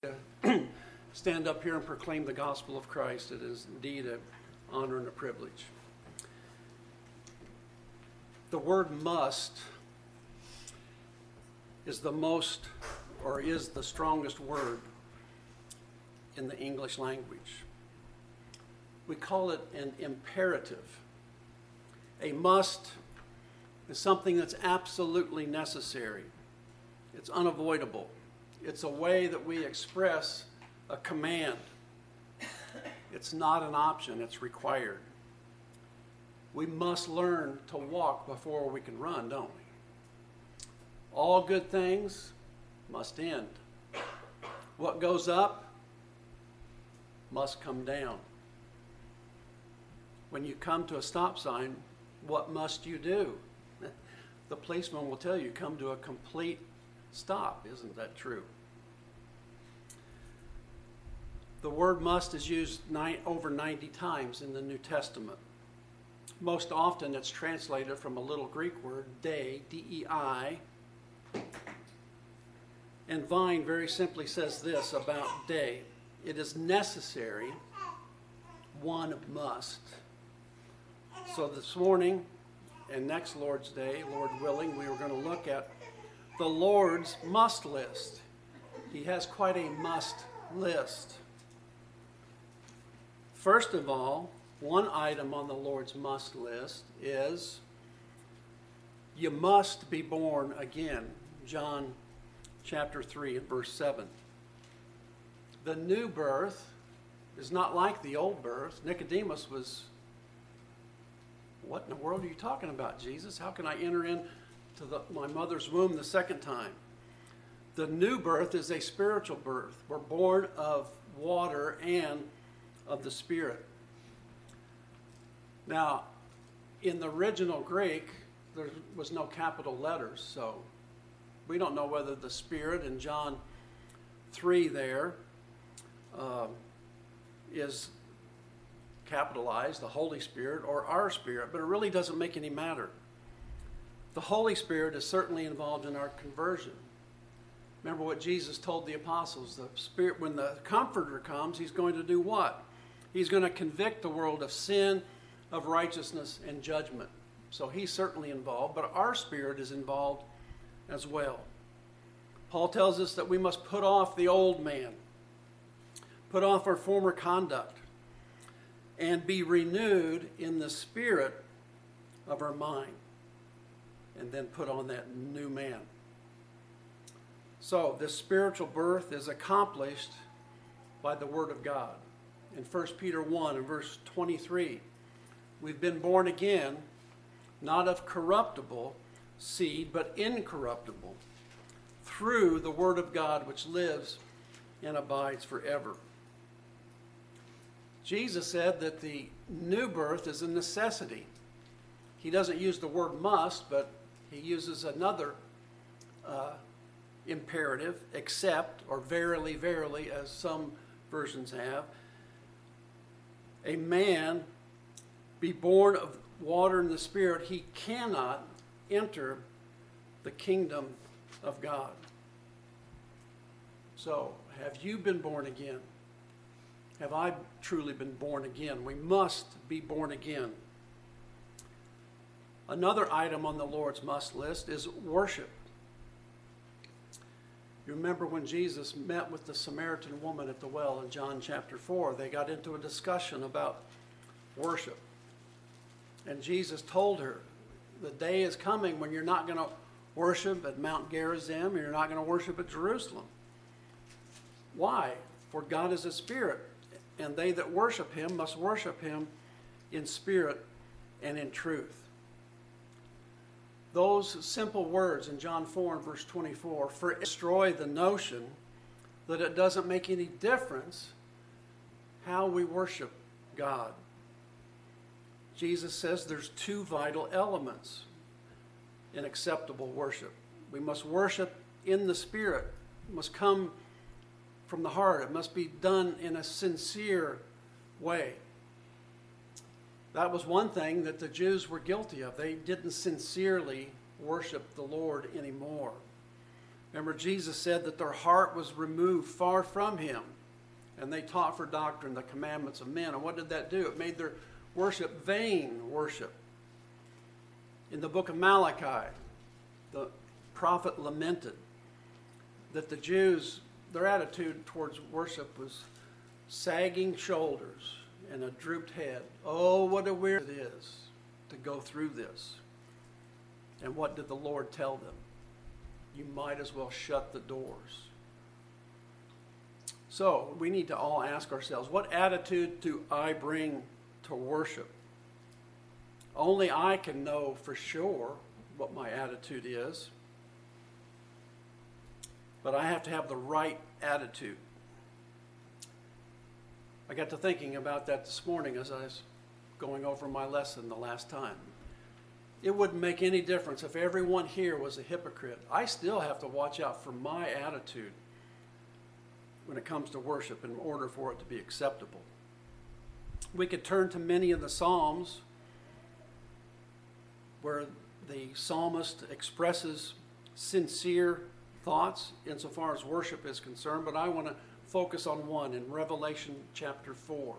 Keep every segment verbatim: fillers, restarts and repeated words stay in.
to stand up here and proclaim the gospel of Christ. It is indeed an honor and a privilege. The word must is the most, or is the strongest word in the English language. We call it an imperative. A must is something that's absolutely necessary. It's unavoidable. It's a way that we express a command. It's not an option, it's required. We must learn to walk before we can run, don't we? All good things must end. What goes up must come down. When you come to a stop sign, what must you do? The policeman will tell you, come to a complete stop. Isn't that true? The word must is used nine, over ninety times in the New Testament. Most often it's translated from a little Greek word, dei, D E I. And Vine very simply says this about dei. It is necessary, one must. So this morning and next Lord's Day, Lord willing, we are going to look at the Lord's must list. He has quite a must list. First of all, one item on the Lord's must list is you must be born again. John chapter three and verse seven. The new birth is not like the old birth. Nicodemus was, what in the world are you talking about, Jesus? How can I enter into the, my mother's womb the second time? The new birth is a spiritual birth. We're born of water and of the Spirit. Now, in the original Greek, there was no capital letters, so we don't know whether the Spirit in John three there uh, is capitalized, the Holy Spirit, or our spirit, but it really doesn't make any matter. The Holy Spirit is certainly involved in our conversion. Remember what Jesus told the apostles, the Spirit, when the Comforter comes, he's going to do what? He's going to convict the world of sin, of righteousness, and judgment. So he's certainly involved, but our spirit is involved as well. Paul tells us that we must put off the old man, put off our former conduct, and be renewed in the spirit of our mind, and then put on that new man. So this spiritual birth is accomplished by the Word of God. In First Peter one and verse twenty-three, we've been born again, not of corruptible seed, but incorruptible, through the Word of God which lives and abides forever. Jesus said that the new birth is a necessity. He doesn't use the word must, but he uses another uh, imperative, except, or verily, verily, as some versions have. A man be born of water and the Spirit, he cannot enter the kingdom of God. So, have you been born again? Have I truly been born again? We must be born again. Another item on the Lord's must list is worship. You remember when Jesus met with the Samaritan woman at the well in John chapter four, they got into a discussion about worship. And Jesus told her, the day is coming when you're not going to worship at Mount Gerizim, and you're not going to worship at Jerusalem. Why? For God is a spirit, and they that worship him must worship him in spirit and in truth. Those simple words in John four and verse twenty-four for destroy the notion that it doesn't make any difference how we worship God. Jesus says there's two vital elements in acceptable worship. We must worship in the Spirit. It must come from the heart. It must be done in a sincere way. That was one thing that the Jews were guilty of. They didn't sincerely worship the Lord anymore. Remember, Jesus said that their heart was removed far from him, and they taught for doctrine the commandments of men. And what did that do? It made their worship vain worship. In the book of Malachi, the prophet lamented that the Jews, their attitude towards worship was sagging shoulders and a drooped head. Oh, what a weird it is to go through this. And what did the Lord tell them? You might as well shut the doors. So we need to all ask ourselves, what attitude do I bring to worship? Only I can know for sure what my attitude is. But I have to have the right attitude. I got to thinking about that this morning as I was going over my lesson the last time. It wouldn't make any difference if everyone here was a hypocrite. I still have to watch out for my attitude when it comes to worship in order for it to be acceptable. We could turn to many of the Psalms where the psalmist expresses sincere thoughts insofar as worship is concerned, but I want to focus on one in Revelation chapter four.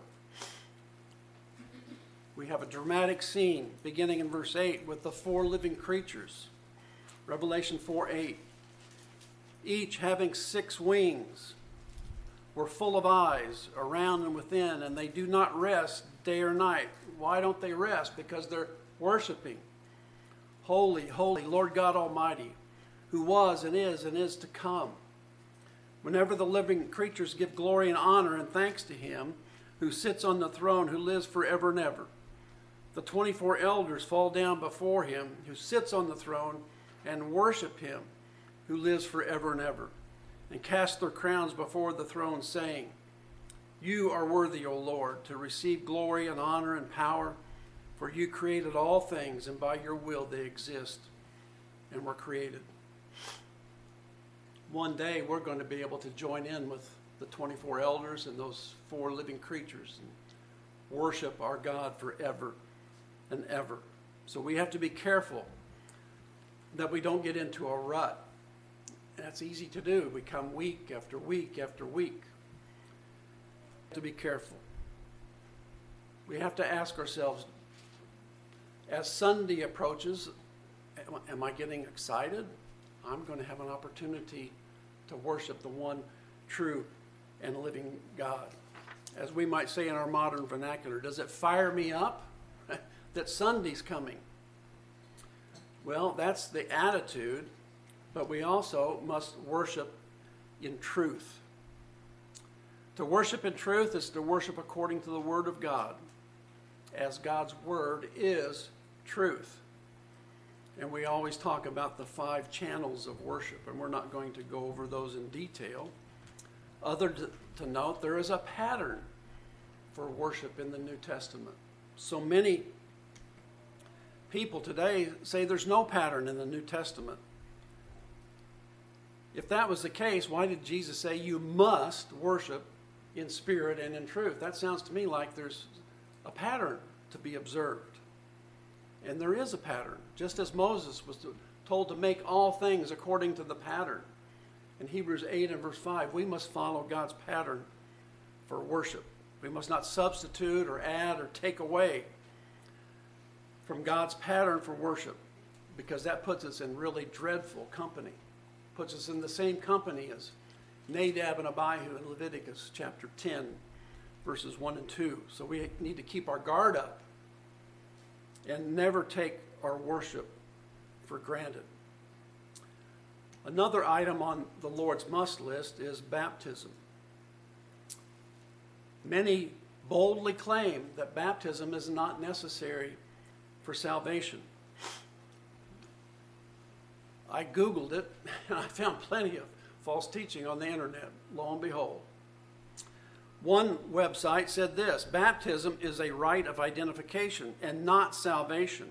We have a dramatic scene beginning in verse eight with the four living creatures. Revelation four eight. Each having six wings, were full of eyes around and within, and they do not rest day or night. Why don't they rest? Because they're worshiping. Holy, holy, Lord God Almighty, who was and is and is to come. Whenever the living creatures give glory and honor and thanks to him who sits on the throne, who lives forever and ever. The twenty-four elders fall down before him who sits on the throne and worship him who lives forever and ever, and cast their crowns before the throne, saying, You are worthy, O Lord, to receive glory and honor and power, for you created all things, and by your will they exist and were created. One day we're going to be able to join in with the twenty-four elders and those four living creatures and worship our God forever and ever. So we have to be careful that we don't get into a rut. That's easy to do. We come week after week after week. We have to be careful. We have to ask ourselves, as Sunday approaches, am I getting excited? I'm going to have an opportunity to worship the one true and living God. As we might say in our modern vernacular, does it fire me up that Sunday's coming? Well, that's the attitude, but we also must worship in truth. To worship in truth is to worship according to the Word of God, as God's Word is truth. And we always talk about the five channels of worship, and we're not going to go over those in detail. Other to, to note, there is a pattern for worship in the New Testament. So many people today say there's no pattern in the New Testament. If that was the case, why did Jesus say you must worship in spirit and in truth? That sounds to me like there's a pattern to be observed. And there is a pattern, just as Moses was told to make all things according to the pattern. In Hebrews eight and verse five, we must follow God's pattern for worship. We must not substitute or add or take away from God's pattern for worship, because that puts us in really dreadful company. Puts us in the same company as Nadab and Abihu in Leviticus chapter ten, verses one and two. So we need to keep our guard up and never take our worship for granted. Another item on the Lord's must list is baptism. Many boldly claim that baptism is not necessary for salvation. I Googled it, and I found plenty of false teaching on the internet, lo and behold. One website said this: baptism is a rite of identification and not salvation.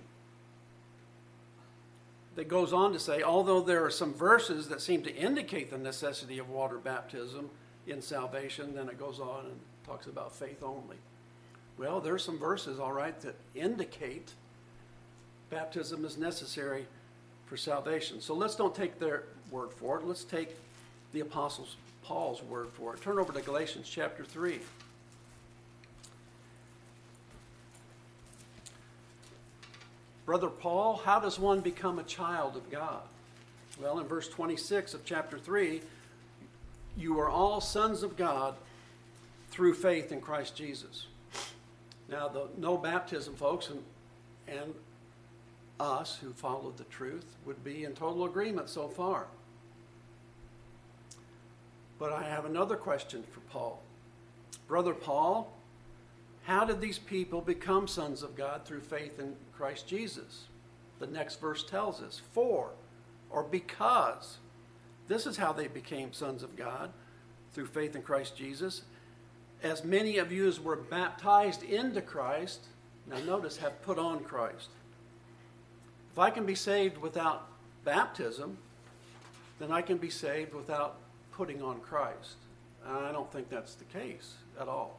That goes on to say, although there are some verses that seem to indicate the necessity of water baptism in salvation, then it goes on and talks about faith only. Well, there are some verses, all right, that indicate baptism is necessary for salvation. So let's don't take their, word for it. Let's take the Apostle Paul's word for it. Turn over to Galatians chapter three. Brother Paul, how does one become a child of God? Well, in verse twenty-six of chapter three, you are all sons of God through faith in Christ Jesus. Now, the no baptism, folks, and, and us who followed the truth would be in total agreement so far. But I have another question for Paul. Brother Paul, how did these people become sons of God through faith in Christ Jesus? The next verse tells us, for, or because. This is how they became sons of God, through faith in Christ Jesus. As many of you as were baptized into Christ, now notice, have put on Christ. If I can be saved without baptism, then I can be saved without putting on Christ. And I don't think that's the case at all.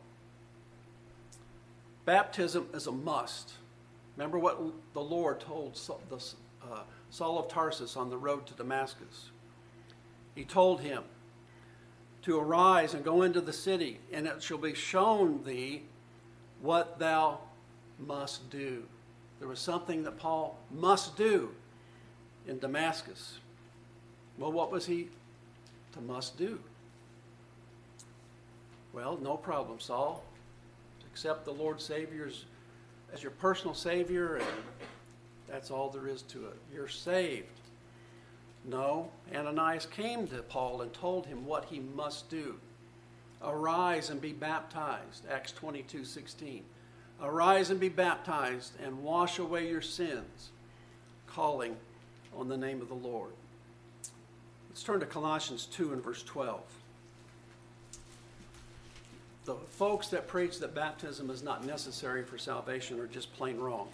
Baptism is a must. Remember what the Lord told Saul of Tarsus on the road to Damascus. He told him to arise and go into the city, and it shall be shown thee what thou must do. There was something that Paul must do in Damascus. Well, what was he to must do? Well, no problem, Saul. Accept the Lord Savior as, as your personal Savior, and that's all there is to it. You're saved. No, Ananias came to Paul and told him what he must do. Arise and be baptized, Acts twenty-two sixteen. Arise and be baptized and wash away your sins, calling on the name of the Lord. Let's turn to Colossians two and verse twelve. The folks that preach that baptism is not necessary for salvation are just plain wrong.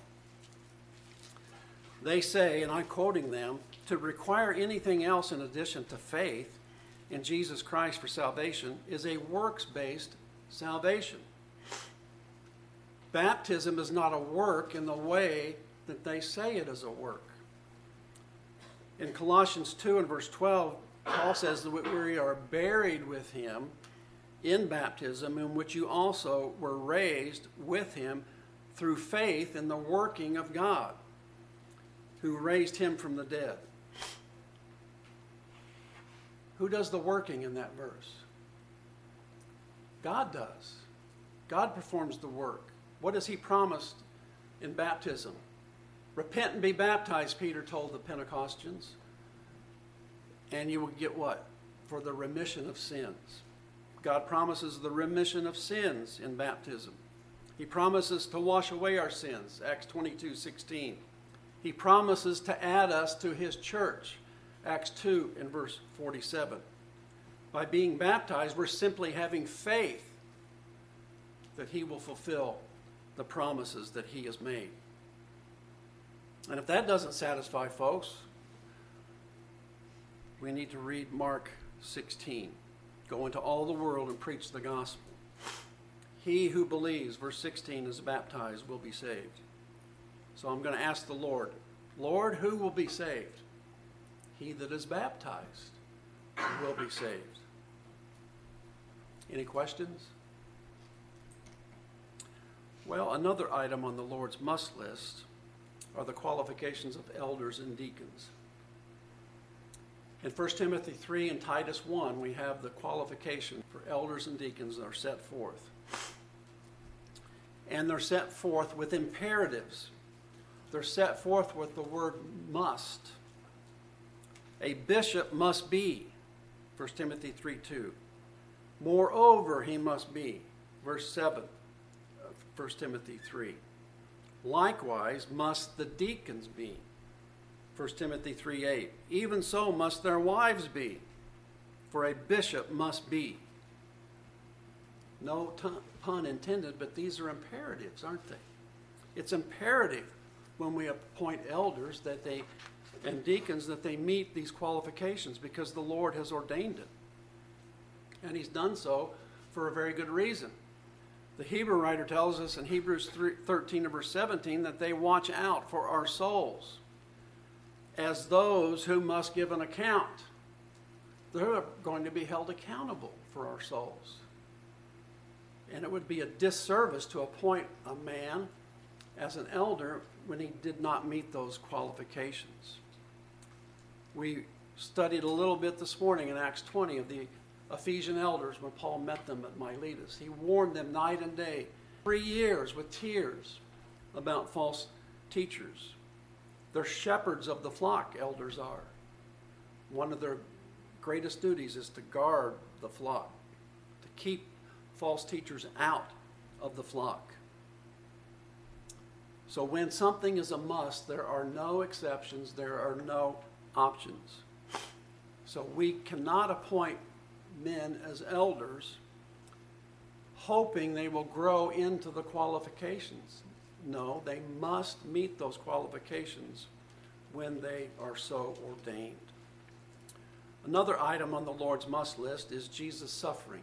They say, and I'm quoting them, to require anything else in addition to faith in Jesus Christ for salvation is a works-based salvation. Baptism is not a work in the way that they say it is a work. In Colossians two and verse twelve, Paul says that we are buried with him in baptism, in which you also were raised with him through faith in the working of God, who raised him from the dead. Who does the working in that verse? God does. God performs the work. What has he promised in baptism? Repent and be baptized, Peter told the Pentecostans, and you will get what? For the remission of sins. God promises the remission of sins in baptism. He promises to wash away our sins, Acts twenty-two sixteen. He promises to add us to his church, Acts two and verse forty-seven. By being baptized, we're simply having faith that he will fulfill the promises that he has made. And if that doesn't satisfy folks, we need to read Mark sixteen. Go into all the world and preach the gospel. He who believes, verse sixteen, is baptized will be saved. So I'm going to ask the Lord, Lord, who will be saved? He that is baptized will be saved. Any questions? Well, another item on the Lord's must list are the qualifications of elders and deacons. In First Timothy three and Titus one, we have the qualification for elders and deacons that are set forth. And they're set forth with imperatives. They're set forth with the word must. A bishop must be, First Timothy three two. Moreover, he must be, verse seven of First Timothy three. Likewise must the deacons be, First Timothy three eight. Even so must their wives be, for a bishop must be. No t- pun intended, but these are imperatives, aren't they? It's imperative when we appoint elders that they and deacons that they meet these qualifications, because the Lord has ordained it. And he's done so for a very good reason. The Hebrew writer tells us in Hebrews thirteen and verse seventeen that they watch out for our souls as those who must give an account. they're going to be held accountable for our souls. And it would be a disservice to appoint a man as an elder when he did not meet those qualifications. We studied a little bit this morning in Acts twenty of the Ephesian elders when Paul met them at Miletus. He warned them night and day, three years with tears, about false teachers. They're shepherds of the flock, elders are. One of their greatest duties is to guard the flock, to keep false teachers out of the flock. So when something is a must, there are no exceptions, there are no options. So we cannot appoint men as elders hoping they will grow into the qualifications. No, they must meet those qualifications when they are so ordained. Another item on the Lord's must list is Jesus' suffering.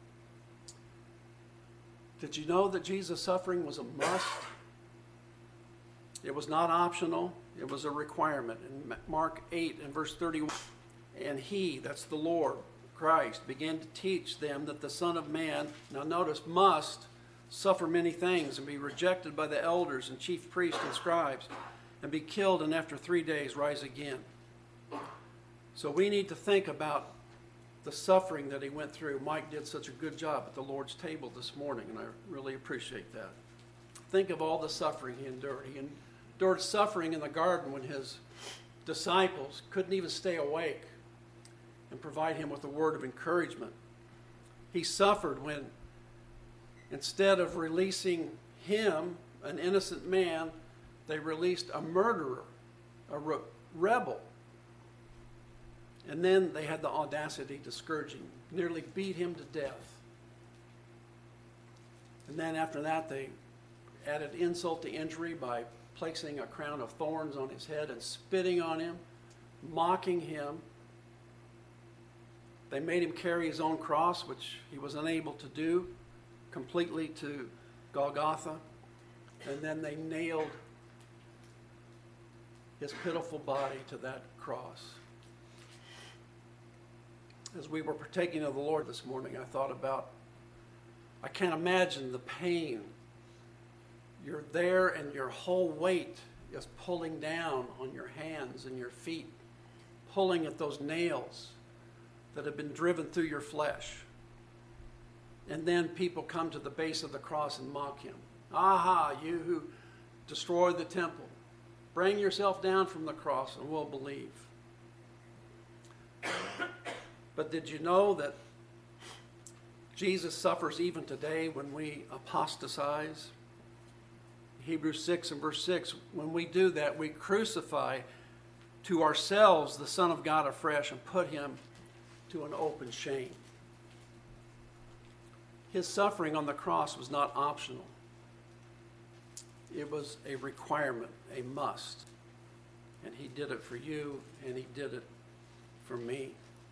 Did you know that Jesus' suffering was a must? It was not optional. It was a requirement. In Mark eight and verse thirty-one, and he, that's the Lord, Christ, began to teach them that the Son of Man, now notice, must suffer many things and be rejected by the elders and chief priests and scribes and be killed and after three days rise again. So we need to think about the suffering that he went through. Mike did such a good job at the Lord's table this morning, and I really appreciate that. Think of all the suffering he endured. He endured suffering in the garden when his disciples couldn't even stay awake and provide him with a word of encouragement. He suffered when, instead of releasing him, an innocent man, they released a murderer, a re- rebel. And then they had the audacity to scourge him, nearly beat him to death. And then after that, they added insult to injury by placing a crown of thorns on his head and spitting on him, mocking him. They made him carry his own cross, which he was unable to do, completely to Golgotha. And then they nailed his pitiful body to that cross. As we were partaking of the Lord this morning, I thought about, I can't imagine the pain. You're there and your whole weight is pulling down on your hands and your feet, pulling at those nails that have been driven through your flesh. And then people come to the base of the cross and mock him. Aha, you who destroyed the temple, bring yourself down from the cross and we'll believe. But did you know that Jesus suffers even today when we apostatize? Hebrews six and verse six, when we do that, we crucify to ourselves the Son of God afresh and put him to an open shame. His suffering on the cross was not optional. It was a requirement, a must. And he did it for you, and he did it for me.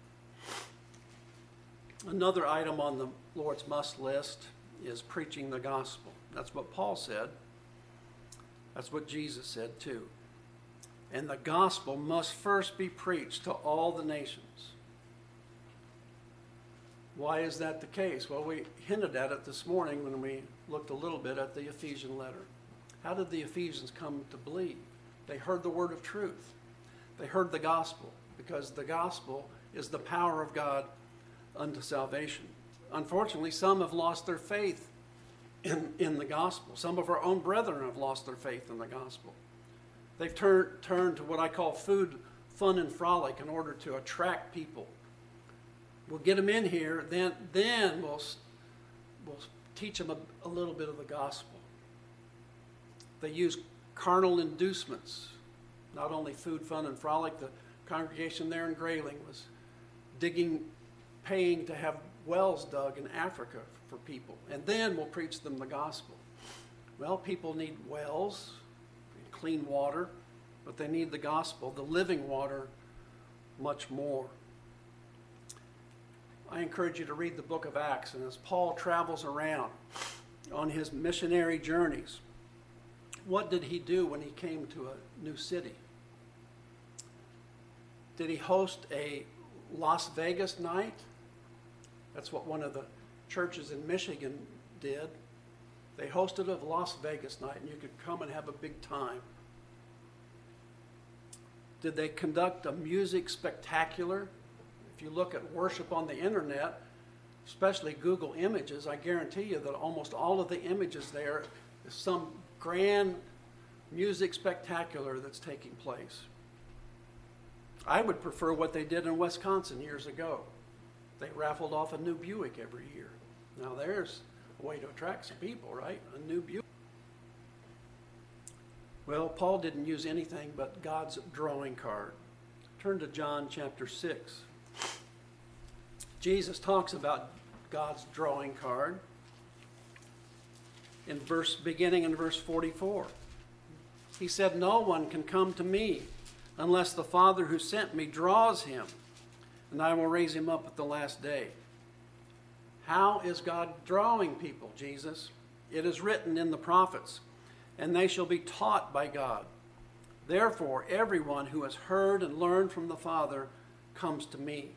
Another item on the Lord's must list is preaching the gospel. That's what Paul said. That's what Jesus said too. And the gospel must first be preached to all the nations. Why is that the case? Well, we hinted at it this morning when we looked a little bit at the Ephesian letter. How did the Ephesians come to believe? They heard the word of truth. They heard the gospel, because the gospel is the power of God unto salvation. Unfortunately, some have lost their faith in, in the gospel. Some of our own brethren have lost their faith in the gospel. They've tur- turned to what I call food, fun, and frolic in order to attract people. We'll get them in here, then, then we'll, we'll teach them a, a little bit of the gospel. They use carnal inducements, not only food, fun, and frolic. The congregation there in Grayling was digging, paying to have wells dug in Africa for people. And then we'll preach them the gospel. Well, people need wells, clean water, but they need the gospel, the living water, much more. I encourage you to read the book of Acts, and as Paul travels around on his missionary journeys, what did he do when he came to a new city? Did he host a Las Vegas night. That's what one of the churches in Michigan did. They hosted a Las Vegas night, and you could come and have a big time. Did they conduct a music spectacular? If you look at worship on the internet, especially Google Images, I guarantee you that almost all of the images there is some grand music spectacular that's taking place. I would prefer what they did in Wisconsin years ago. They raffled off a new Buick every year. Now there's a way to attract some people, right? A new Buick. Well, Paul didn't use anything but God's drawing card. Turn to John chapter six. Jesus talks about God's drawing card in verse beginning in verse forty-four. He said, "No one can come to me unless the Father who sent me draws him, and I will raise him up at the last day." How is God drawing people, Jesus? It is written in the prophets, "And they shall be taught by God. Therefore, everyone who has heard and learned from the Father comes to me.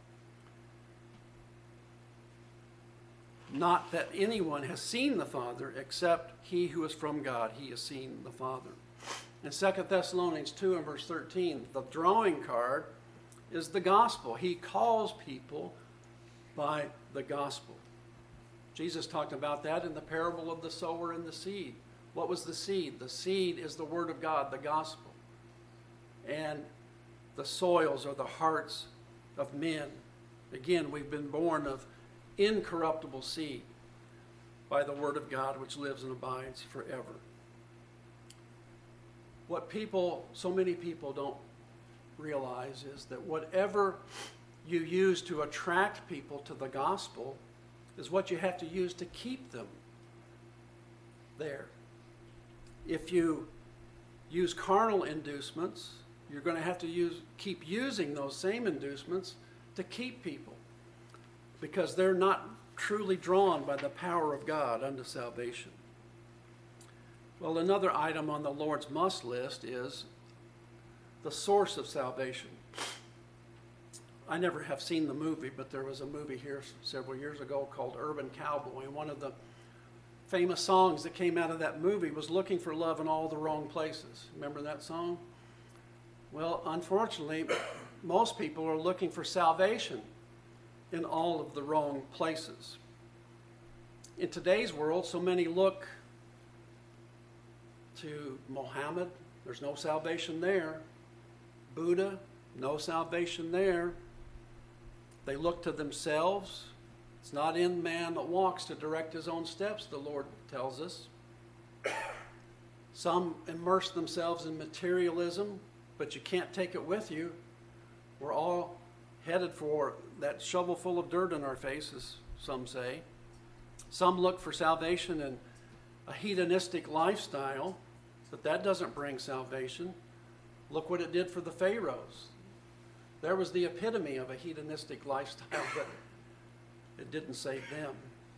Not that anyone has seen the Father except he who is from God. He has seen the Father." In Second Thessalonians two and verse thirteen, the drawing card is the gospel. He calls people by the gospel. Jesus talked about that in the parable of the sower and the seed. What was the seed? The seed is the word of God, the gospel. And the soils are the hearts of men. Again, we've been born of incorruptible seed by the word of God, which lives and abides forever. What people, so many people don't realize is that whatever you use to attract people to the gospel is what you have to use to keep them there. If you use carnal inducements, you're going to have to use, keep using those same inducements to keep people, because they're not truly drawn by the power of God unto salvation. Well, another item on the Lord's must list is the source of salvation. I never have seen the movie, but there was a movie here several years ago called Urban Cowboy, and one of the famous songs that came out of that movie was "Looking for Love in All the Wrong Places." Remember that song? Well, unfortunately, most people are looking for salvation in all of the wrong places. In today's world, so many look to Mohammed, there's no salvation there. Buddha, no salvation there. They look to themselves. It's not in man that walks to direct his own steps, the Lord tells us. Some immerse themselves in materialism, but you can't take it with you. We're all headed for that shovel full of dirt in our faces, some say. Some look for salvation in a hedonistic lifestyle, but that doesn't bring salvation. Look what it did for the Pharaohs. There was the epitome of a hedonistic lifestyle, but it didn't save them.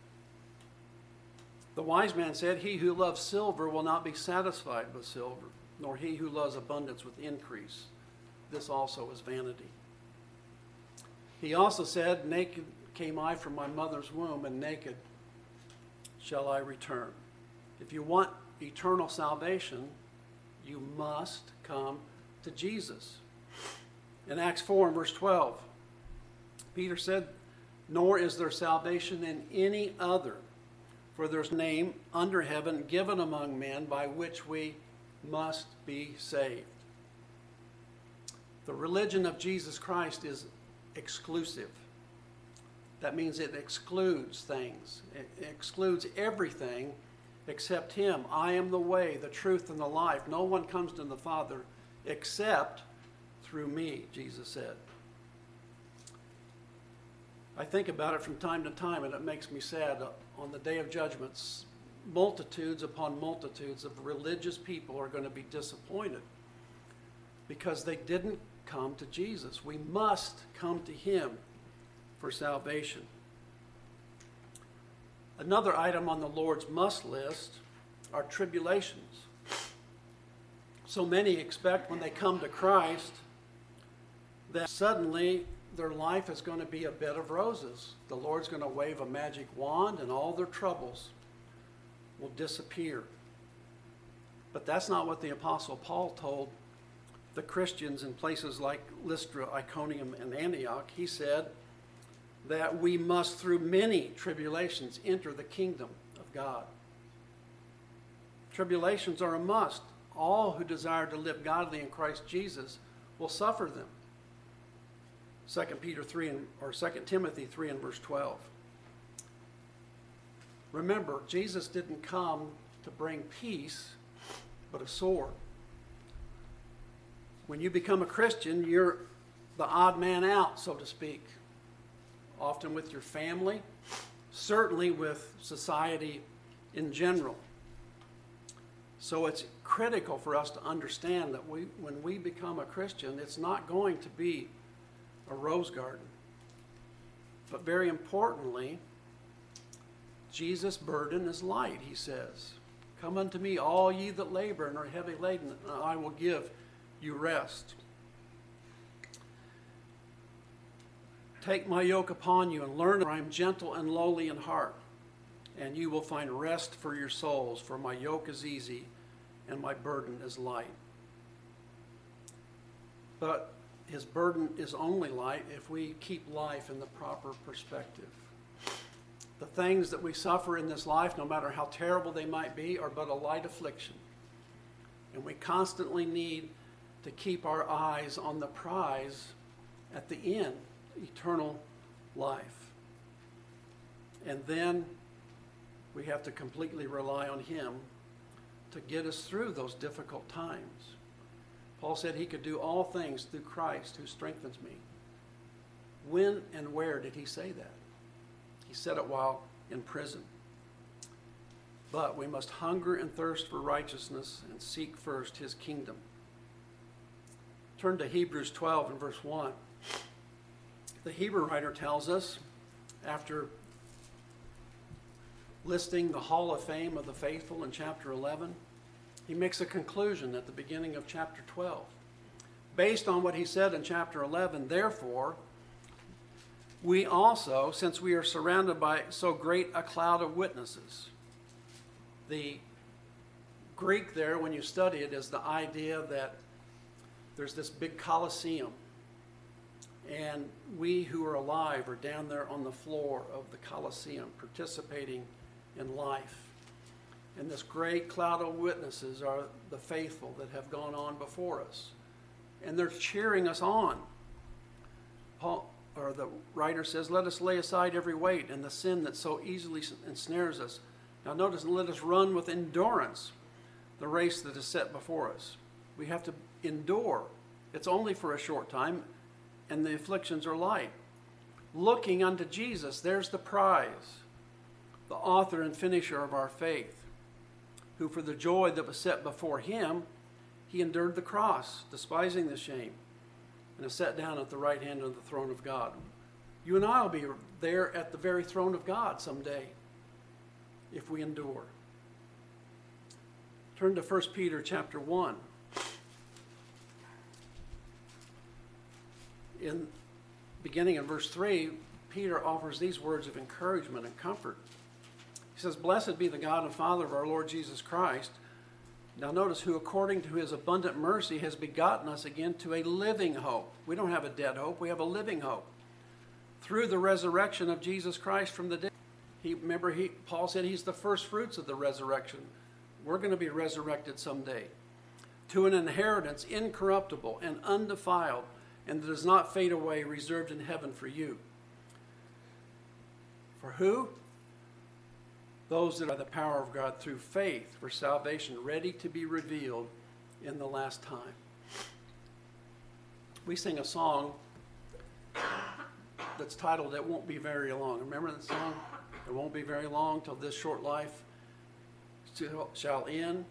The wise man said, "He who loves silver will not be satisfied with silver, nor he who loves abundance with increase. This also is vanity." He also said, "Naked came I from my mother's womb, and naked shall I return." If you want eternal salvation, you must come to Jesus. In Acts four and verse twelve, Peter said, "Nor is there salvation in any other, for there's a name under heaven given among men by which we must be saved." The religion of Jesus Christ is exclusive. That means it excludes things. It excludes everything except Him. "I am the way, the truth, and the life. No one comes to the Father except through me," Jesus said. I think about it from time to time, and it makes me sad. On the day of judgments, multitudes upon multitudes of religious people are going to be disappointed because they didn't come to Jesus. We must come to Him for salvation. Another item on the Lord's must list are tribulations. So many expect when they come to Christ that suddenly their life is going to be a bed of roses. The Lord's going to wave a magic wand and all their troubles will disappear. But that's not what the Apostle Paul told the Christians in places like Lystra, Iconium, and Antioch. He said that we must, through many tribulations, enter the kingdom of God. Tribulations are a must. All who desire to live godly in Christ Jesus will suffer them. Second Peter three and, or Second Timothy three and verse twelve. Remember, Jesus didn't come to bring peace, but a sword. When you become a Christian, you're the odd man out, so to speak. Often with your family, certainly with society in general. So it's critical for us to understand that we, when we become a Christian, it's not going to be a rose garden. But very importantly, Jesus' burden is light, he says. Come unto me, all ye that labor and are heavy laden, and I will give you rest. Take my yoke upon you and learn, for I am gentle and lowly in heart, and you will find rest for your souls, for my yoke is easy and my burden is light. But his burden is only light if we keep life in the proper perspective. The things that we suffer in this life, no matter how terrible they might be, are but a light affliction. And we constantly need to keep our eyes on the prize at the end, eternal life. And then we have to completely rely on him to get us through those difficult times. Paul said he could do all things through Christ who strengthens me. When and where did he say that? He said it while in prison. But we must hunger and thirst for righteousness and seek first his kingdom. Turn to Hebrews twelve and verse one. The Hebrew writer tells us, after listing the hall of fame of the faithful in chapter eleven, he makes a conclusion at the beginning of chapter twelve. Based on what he said in chapter eleven, therefore, we also, since we are surrounded by so great a cloud of witnesses. The Greek there, when you study it, is the idea that there's this big Colosseum, and we who are alive are down there on the floor of the Colosseum participating in life. And this great cloud of witnesses are the faithful that have gone on before us. And they're cheering us on. Paul, or the writer says, let us lay aside every weight and the sin that so easily ensnares us. Now notice, let us run with endurance the race that is set before us. We have to endure. It's only for a short time, and the afflictions are light. Looking unto Jesus, there's the prize, the author and finisher of our faith, who for the joy that was set before him, he endured the cross, despising the shame, and is set down at the right hand of the throne of God. You and I will be there at the very throne of God someday, if we endure. Turn to First Peter chapter one. In beginning in verse three, Peter offers these words of encouragement and comfort. He says, blessed be the God and Father of our Lord Jesus Christ. Now notice, who according to his abundant mercy has begotten us again to a living hope. We don't have a dead hope, we have a living hope. Through the resurrection of Jesus Christ from the dead. He, remember, he, Paul said he's the first fruits of the resurrection. We're going to be resurrected someday. To an inheritance incorruptible and undefiled, and that does not fade away, reserved in heaven for you. For who? Those that are by the power of God through faith for salvation, ready to be revealed in the last time. We sing a song that's titled, It Won't Be Very Long. Remember that song? It won't be very long till this short life shall end.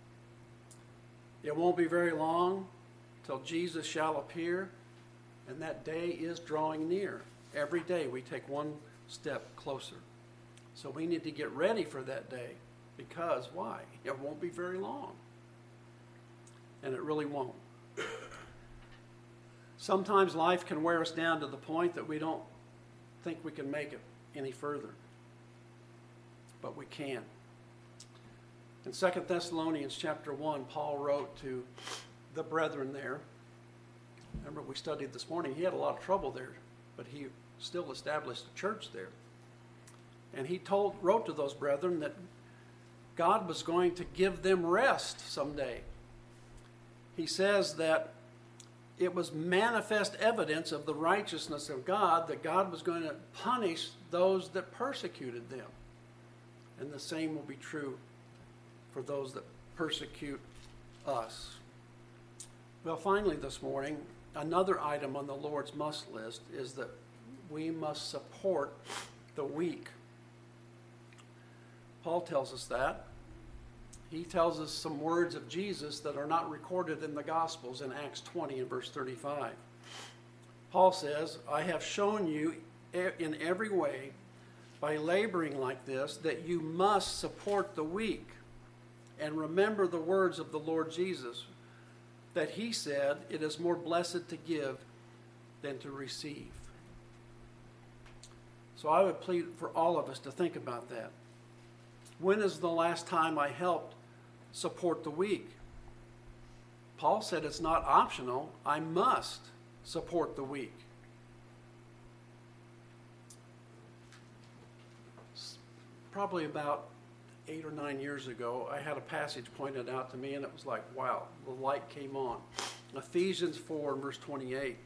It won't be very long till Jesus shall appear, and that day is drawing near. Every day we take one step closer. So we need to get ready for that day, because why? It won't be very long. And it really won't. Sometimes life can wear us down to the point that we don't think we can make it any further. But we can. In Second Thessalonians chapter one, Paul wrote to the brethren there. Remember, we studied this morning, he had a lot of trouble there, but he still established a church there. And he told, wrote to those brethren that God was going to give them rest someday. He says that it was manifest evidence of the righteousness of God that God was going to punish those that persecuted them. And the same will be true for those that persecute us. Well, finally this morning, another item on the Lord's must list is that we must support the weak. Paul tells us that. He tells us some words of Jesus that are not recorded in the Gospels in Acts twenty and verse thirty-five. Paul says, I have shown you in every way by laboring like this that you must support the weak and remember the words of the Lord Jesus, that he said, it is more blessed to give than to receive. So I would plead for all of us to think about that. When is the last time I helped support the weak? Paul said it's not optional. I must support the weak. Probably about eight or nine years ago, I had a passage pointed out to me, and it was like, wow, the light came on. Ephesians four, verse twenty-eight.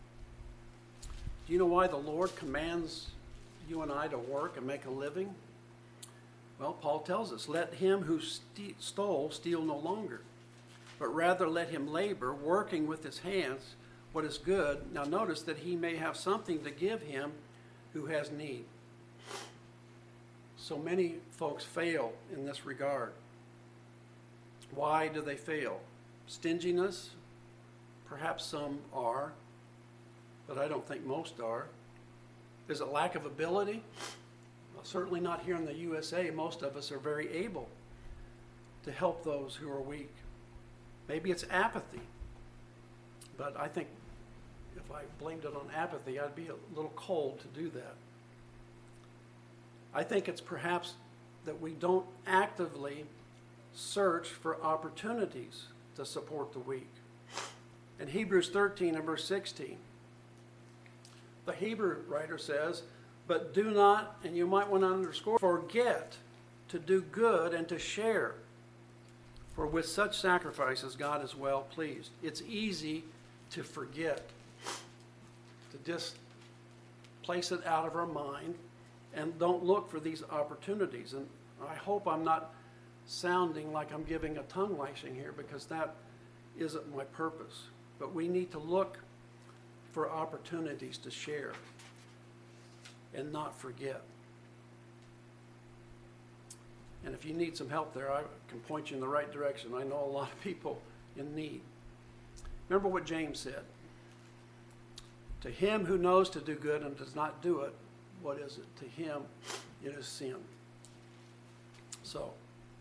Do you know why the Lord commands you and I to work and make a living? Well, Paul tells us, let him who st- stole steal no longer, but rather let him labor, working with his hands what is good. Now notice that he may have something to give him who has need. So many folks fail in this regard. Why do they fail? Stinginess? Perhaps some are, but I don't think most are. Is it lack of ability? Well, certainly not here in the U S A. Most of us are very able to help those who are weak. Maybe it's apathy, but I think if I blamed it on apathy, I'd be a little cold to do that. I think it's perhaps that we don't actively search for opportunities to support the weak. In Hebrews thirteen and verse sixteen, the Hebrew writer says, but do not, and you might want to underscore, forget to do good and to share. For with such sacrifices, God is well pleased. It's easy to forget, to just place it out of our mind and don't look for these opportunities. And I hope I'm not sounding like I'm giving a tongue lashing here, because that isn't my purpose. But we need to look for opportunities to share and not forget. And if you need some help there, I can point you in the right direction. I know a lot of people in need. Remember what James said. To him who knows to do good and does not do it, what is it? To him it is sin. So,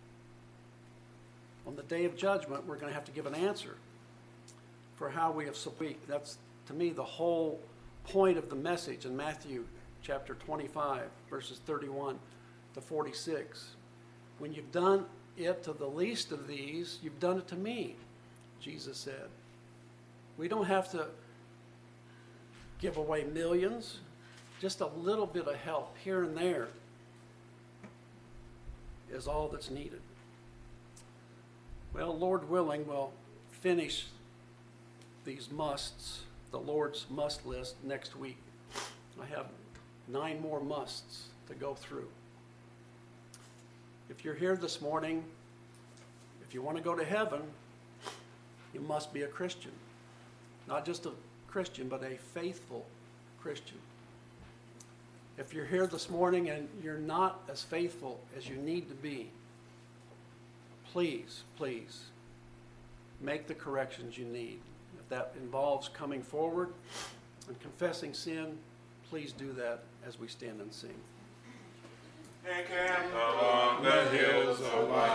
on the day of judgment, we're going to have to give an answer for how we have supported. That's, to me, the whole point of the message in Matthew chapter twenty-five, verses thirty-one to forty-six. When you've done it to the least of these, you've done it to me, Jesus said. We don't have to give away millions. Just a little bit of help here and there is all that's needed. Well, Lord willing, we'll finish these musts, the Lord's must list, next week. I have nine more musts to go through. If you're here this morning, if you want to go to heaven, you must be a Christian. Not just a Christian, but a faithful Christian. If you're here this morning and you're not as faithful as you need to be, please, please, make the corrections you need. If that involves coming forward and confessing sin, please do that as we stand and sing. Encamp along the hills of life.